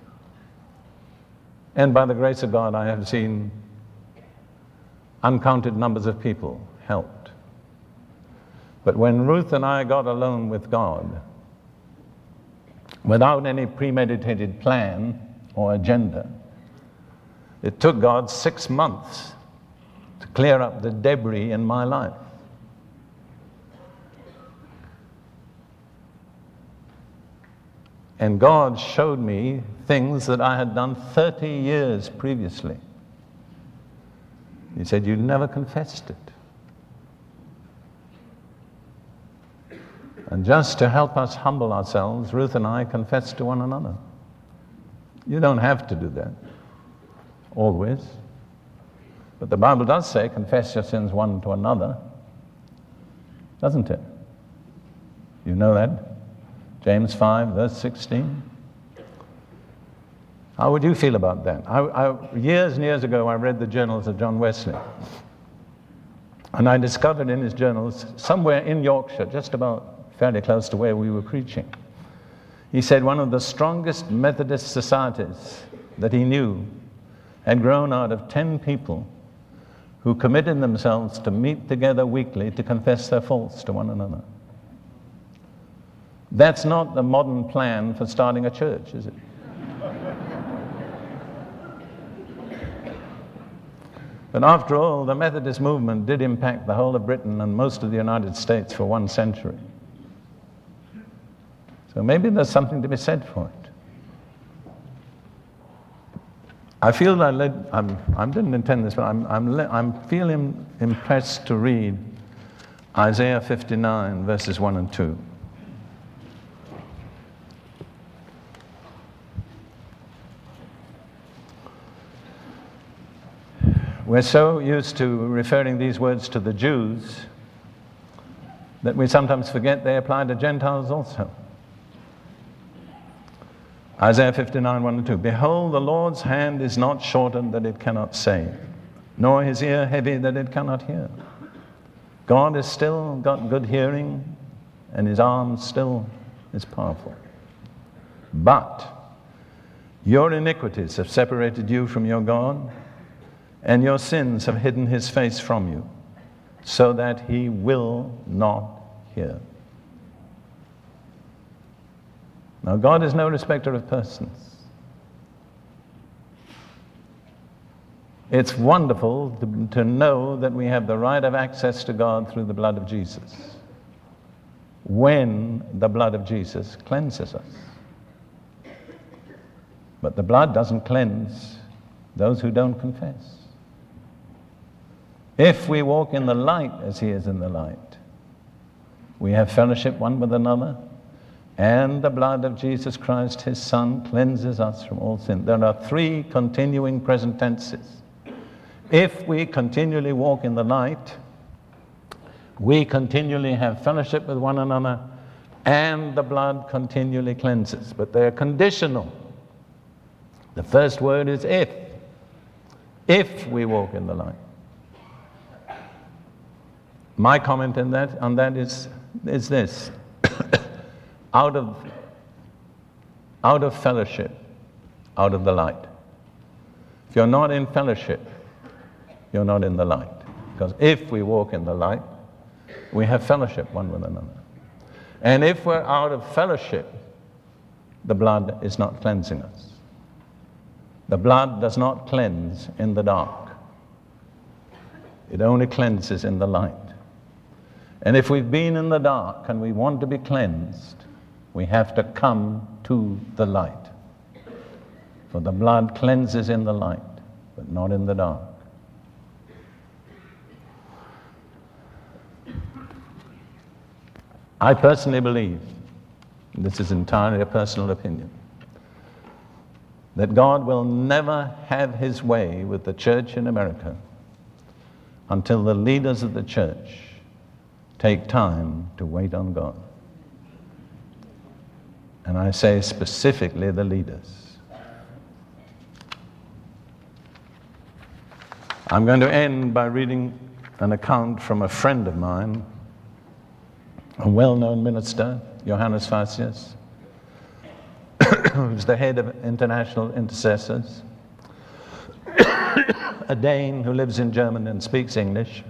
And by the grace of God, I have seen uncounted numbers of people helped. But when Ruth and I got alone with God, without any premeditated plan or agenda, it took God six months to clear up the debris in my life. And God showed me things that I had done thirty years previously. He said, you never confessed it. And just to help us humble ourselves, Ruth and I confessed to one another. You don't have to do that, always. But the Bible does say, confess your sins one to another, doesn't it? You know that? James five, verse sixteen. How would you feel about that? I, I, years and years ago, I read the journals of John Wesley. And I discovered in his journals, somewhere in Yorkshire, just about fairly close to where we were preaching, He said one of the strongest Methodist societies that he knew had grown out of ten people who committed themselves to meet together weekly to confess their faults to one another. That's not the modern plan for starting a church, is it? But after all, the Methodist movement did impact the whole of Britain and most of the United States for one century. So maybe there's something to be said for it. I feel I led, I'm, I didn't intend this, but I'm, I'm, I'm feeling impressed to read Isaiah fifty-nine, verses one and two. We're so used to referring these words to the Jews that we sometimes forget they apply to Gentiles also. Isaiah fifty-nine, one and two. Behold, the Lord's hand is not shortened that it cannot save, nor his ear heavy that it cannot hear. God has still got good hearing, and his arm still is powerful. But your iniquities have separated you from your God, and your sins have hidden his face from you, so that he will not hear. Now, God is no respecter of persons. It's wonderful to, to know that we have the right of access to God through the blood of Jesus, when the blood of Jesus cleanses us. But the blood doesn't cleanse those who don't confess. If we walk in the light as he is in the light, we have fellowship one with another, and the blood of Jesus Christ, his Son, cleanses us from all sin. There are three continuing present tenses. If we continually walk in the light, we continually have fellowship with one another, and the blood continually cleanses. But they are conditional. The first word is if. If we walk in the light. My comment on that, on that is, is this. out of, out of fellowship, out of the light. If you're not in fellowship, you're not in the light. Because if we walk in the light, we have fellowship one with another. And if we're out of fellowship, the blood is not cleansing us. The blood does not cleanse in the dark. It only cleanses in the light. And if we've been in the dark and we want to be cleansed, we have to come to the light. For the blood cleanses in the light, but not in the dark. I personally believe, and this is entirely a personal opinion, that God will never have his way with the church in America until the leaders of the church take time to wait on God. And I say specifically the leaders. I'm going to end by reading an account from a friend of mine, a well-known minister, Johannes Phacius, who's the head of International Intercessors, a Dane who lives in Germany and speaks English.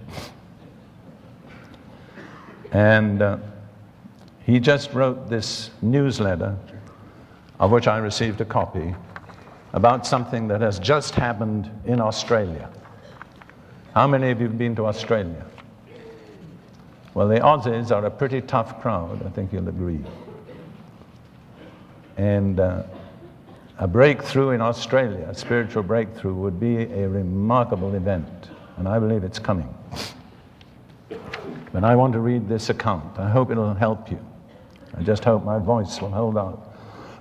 And uh, he just wrote this newsletter, of which I received a copy, about something that has just happened in Australia. How many of you have been to Australia? Well, the Aussies are a pretty tough crowd, I think you'll agree. And uh, a breakthrough in Australia, a spiritual breakthrough, would be a remarkable event, and I believe it's coming. But I want to read this account. I hope it'll help you. I just hope my voice will hold out.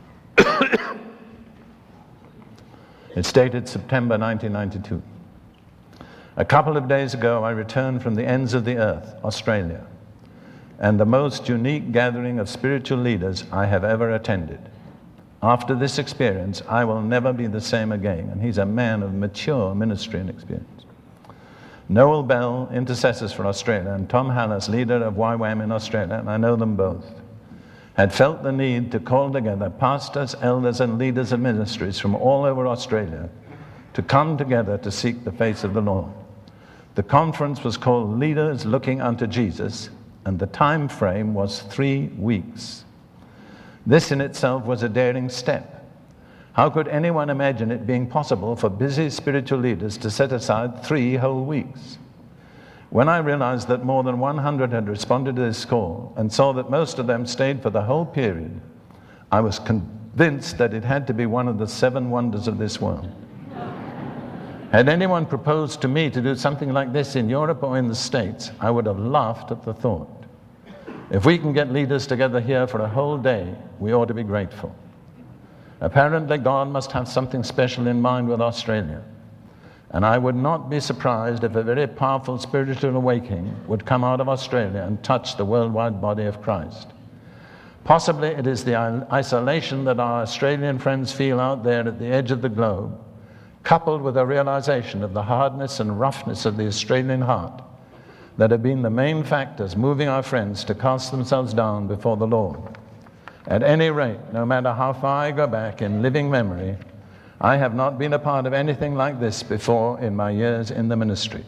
It's dated September nineteen ninety-two. A couple of days ago, I returned from the ends of the earth, Australia, and the most unique gathering of spiritual leaders I have ever attended. After this experience, I will never be the same again. And he's a man of mature ministry and experience. Noel Bell, Intercessors for Australia, and Tom Hallis, leader of Y WAM in Australia, and I know them both, had felt the need to call together pastors, elders, and leaders of ministries from all over Australia to come together to seek the face of the Lord. The conference was called Leaders Looking Unto Jesus, and the time frame was three weeks. This in itself was a daring step. How could anyone imagine it being possible for busy spiritual leaders to set aside three whole weeks? When I realized that more than one hundred had responded to this call and saw that most of them stayed for the whole period, I was convinced that it had to be one of the seven wonders of this world. Had anyone proposed to me to do something like this in Europe or in the States, I would have laughed at the thought. If we can get leaders together here for a whole day, we ought to be grateful. Apparently, God must have something special in mind with Australia. And I would not be surprised if a very powerful spiritual awakening would come out of Australia and touch the worldwide body of Christ. Possibly it is the isolation that our Australian friends feel out there at the edge of the globe, coupled with a realization of the hardness and roughness of the Australian heart, that have been the main factors moving our friends to cast themselves down before the Lord. At any rate, no matter how far I go back in living memory, I have not been a part of anything like this before in my years in the ministry.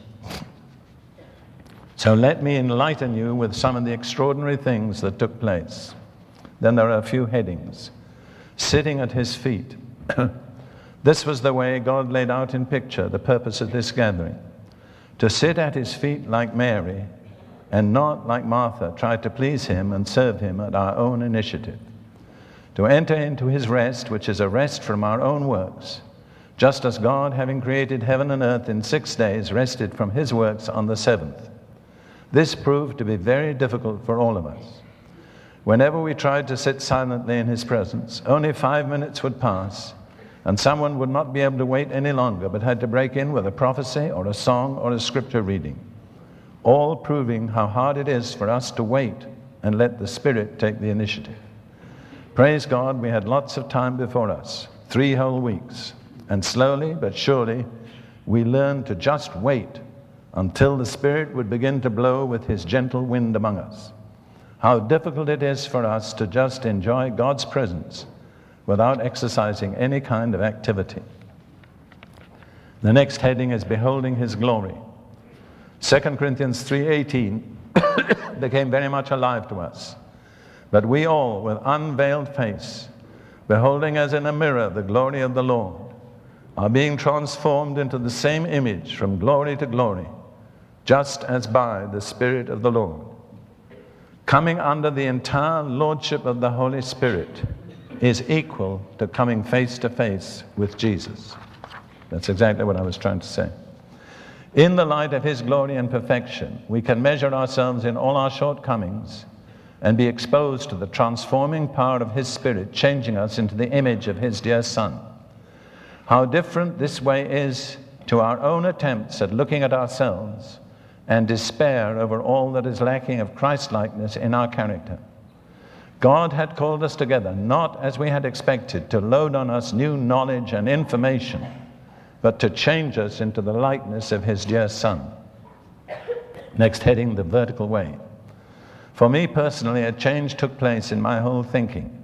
So let me enlighten you with some of the extraordinary things that took place. Then there are a few headings. Sitting at his feet. This was the way God laid out in picture the purpose of this gathering. To sit at his feet like Mary, and not like Martha, try to please him and serve him at our own initiative. To enter into his rest, which is a rest from our own works, just as God, having created heaven and earth in six days, rested from his works on the seventh. This proved to be very difficult for all of us. Whenever we tried to sit silently in his presence, only five minutes would pass, and someone would not be able to wait any longer, but had to break in with a prophecy or a song or a scripture reading, all proving how hard it is for us to wait and let the Spirit take the initiative. Praise God, we had lots of time before us, three whole weeks. And slowly but surely, we learned to just wait until the Spirit would begin to blow with his gentle wind among us. How difficult it is for us to just enjoy God's presence without exercising any kind of activity. The next heading is Beholding his glory. Second Corinthians three eighteen became very much alive to us. But we all, with unveiled face, beholding as in a mirror the glory of the Lord, are being transformed into the same image from glory to glory, just as by the Spirit of the Lord. Coming under the entire lordship of the Holy Spirit is equal to coming face to face with Jesus. That's exactly what I was trying to say. In the light of his glory and perfection, we can measure ourselves in all our shortcomings and be exposed to the transforming power of his Spirit, changing us into the image of his dear Son. How different this way is to our own attempts at looking at ourselves and despair over all that is lacking of Christ-likeness in our character. God had called us together, not as we had expected, to load on us new knowledge and information, but to change us into the likeness of his dear Son. Next heading, the vertical way. For me personally, a change took place in my whole thinking.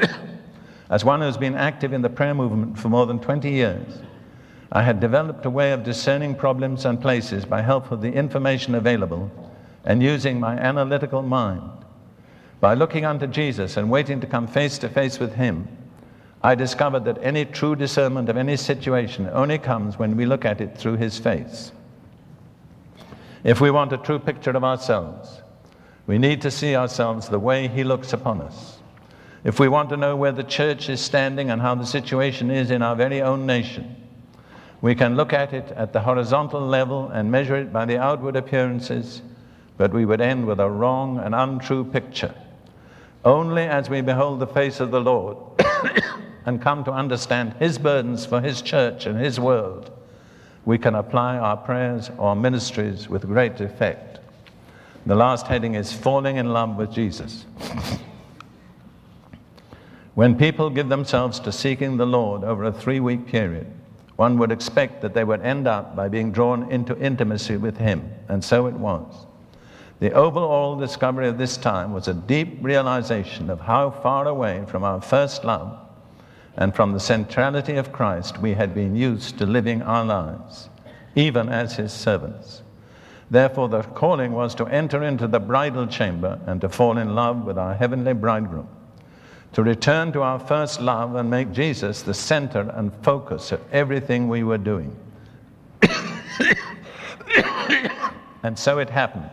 As one who's been active in the prayer movement for more than twenty years, I had developed a way of discerning problems and places by help of the information available and using my analytical mind. By looking unto Jesus and waiting to come face to face with him, I discovered that any true discernment of any situation only comes when we look at it through his face. If we want a true picture of ourselves, we need to see ourselves the way he looks upon us. If we want to know where the church is standing and how the situation is in our very own nation, we can look at it at the horizontal level and measure it by the outward appearances, but we would end with a wrong and untrue picture. Only as we behold the face of the Lord and come to understand his burdens for his church and his world, we can apply our prayers or ministries with great effect. The last heading is Falling in Love with Jesus. When people give themselves to seeking the Lord over a three-week period, one would expect that they would end up by being drawn into intimacy with him, and so it was. The overall discovery of this time was a deep realization of how far away from our first love and from the centrality of Christ we had been used to living our lives, even as his servants. Therefore, the calling was to enter into the bridal chamber and to fall in love with our heavenly bridegroom, to return to our first love and make Jesus the center and focus of everything we were doing. And so it happened.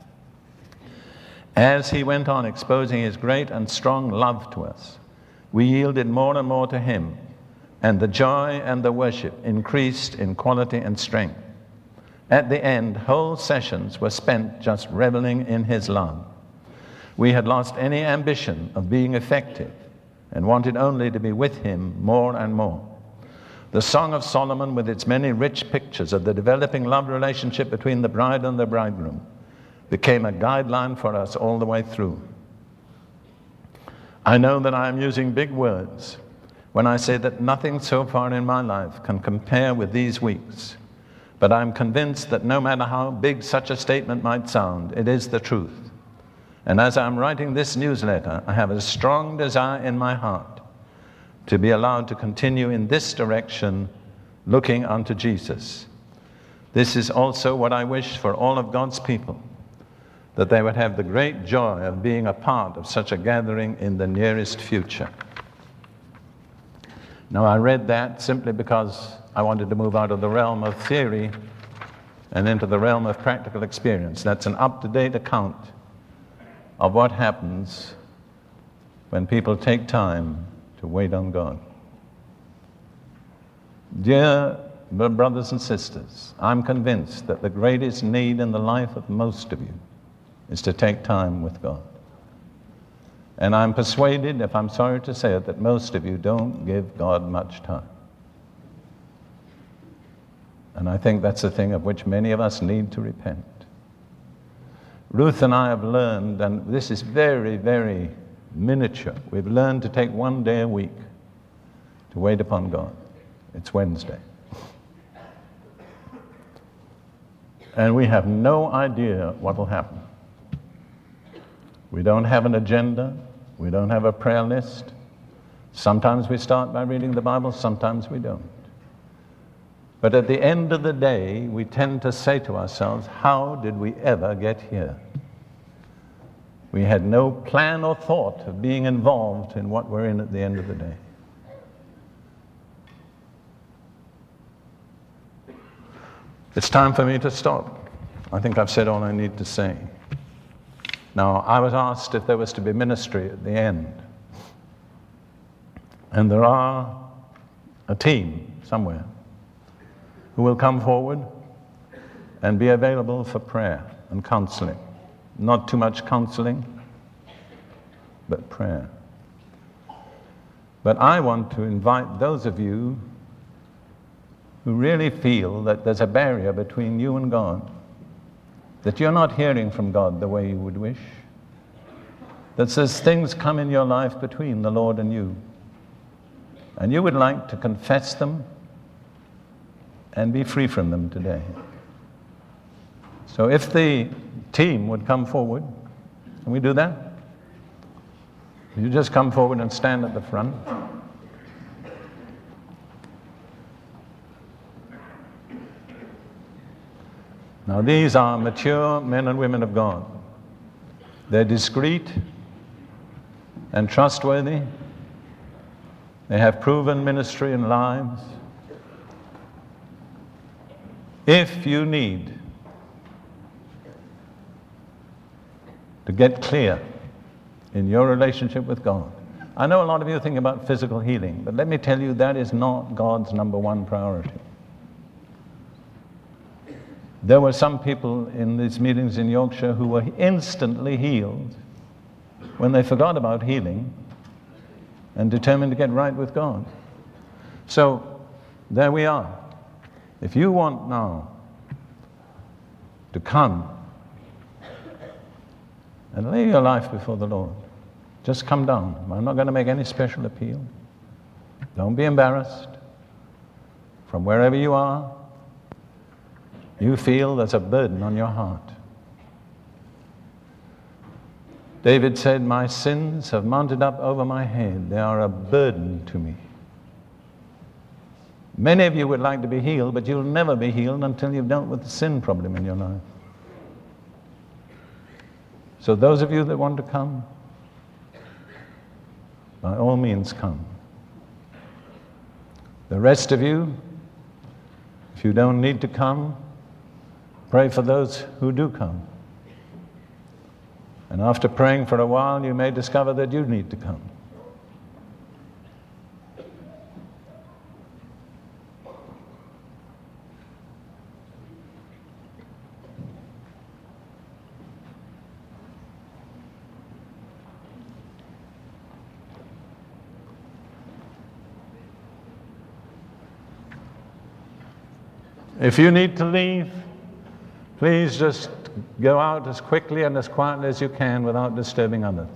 As he went on exposing his great and strong love to us, we yielded more and more to him, and the joy and the worship increased in quality and strength. At the end, whole sessions were spent just reveling in his love. We had lost any ambition of being effective and wanted only to be with him more and more. The Song of Solomon, with its many rich pictures of the developing love relationship between the bride and the bridegroom, became a guideline for us all the way through. I know that I am using big words when I say that nothing so far in my life can compare with these weeks, but I'm convinced that no matter how big such a statement might sound, it is the truth. And as I'm writing this newsletter, I have a strong desire in my heart to be allowed to continue in this direction, looking unto Jesus. This is also what I wish for all of God's people, that they would have the great joy of being a part of such a gathering in the nearest future. Now, I read that simply because I wanted to move out of the realm of theory and into the realm of practical experience. That's an up-to-date account of what happens when people take time to wait on God. Dear brothers and sisters, I'm convinced that the greatest need in the life of most of you is to take time with God. And I'm persuaded, if I'm sorry to say it, that most of you don't give God much time. And I think that's a thing of which many of us need to repent. Ruth and I have learned, and this is very, very miniature, we've learned to take one day a week to wait upon God. It's Wednesday. And we have no idea what will happen. We don't have an agenda. We don't have a prayer list. Sometimes we start by reading the Bible, sometimes we don't. But at the end of the day, we tend to say to ourselves, how did we ever get here? We had no plan or thought of being involved in what we're in at the end of the day. It's time for me to stop. I think I've said all I need to say. Now, I was asked if there was to be ministry at the end. And there are a team somewhere who will come forward and be available for prayer and counseling. Not too much counseling, but prayer. But I want to invite those of you who really feel that there's a barrier between you and God, that you're not hearing from God the way you would wish, that says things come in your life between the Lord and you, and you would like to confess them and be free from them today. So if the team would come forward, can we do that? You just come forward and stand at the front. Now, these are mature men and women of God. They're discreet and trustworthy. They have proven ministry and lives. If you need to get clear in your relationship with God, I know a lot of you think about physical healing, but let me tell you, that is not God's number one priority. There were some people in these meetings in Yorkshire who were instantly healed when they forgot about healing and determined to get right with God. So, there we are. If you want now to come and lay your life before the Lord, just come down. I'm not going to make any special appeal. Don't be embarrassed. From wherever you are, you feel there's a burden on your heart. David said, "My sins have mounted up over my head. They are a burden to me." Many of you would like to be healed, but you'll never be healed until you've dealt with the sin problem in your life. So those of you that want to come, by all means come. The rest of you, if you don't need to come, pray for those who do come. And after praying for a while, you may discover that you need to come. If you need to leave, please just go out as quickly and as quietly as you can without disturbing others.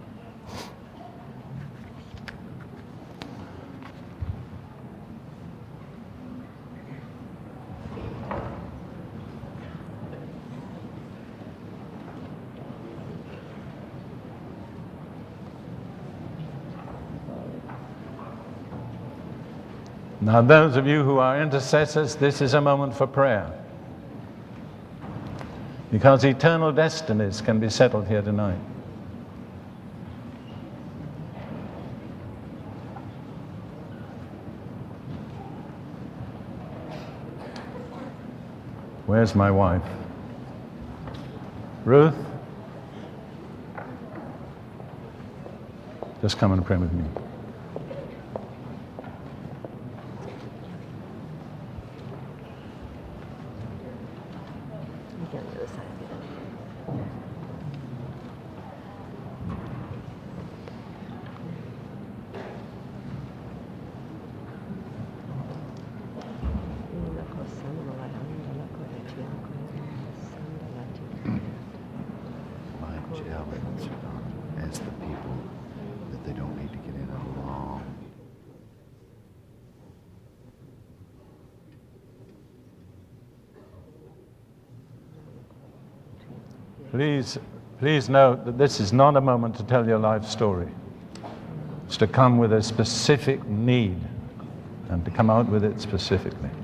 Now, those of you who are intercessors, this is a moment for prayer, because eternal destinies can be settled here tonight. Where's my wife? Ruth? Just come and pray with me. Ask the people that they don't need to get in along. Please, please note that this is not a moment to tell your life story. It's to come with a specific need and to come out with it specifically.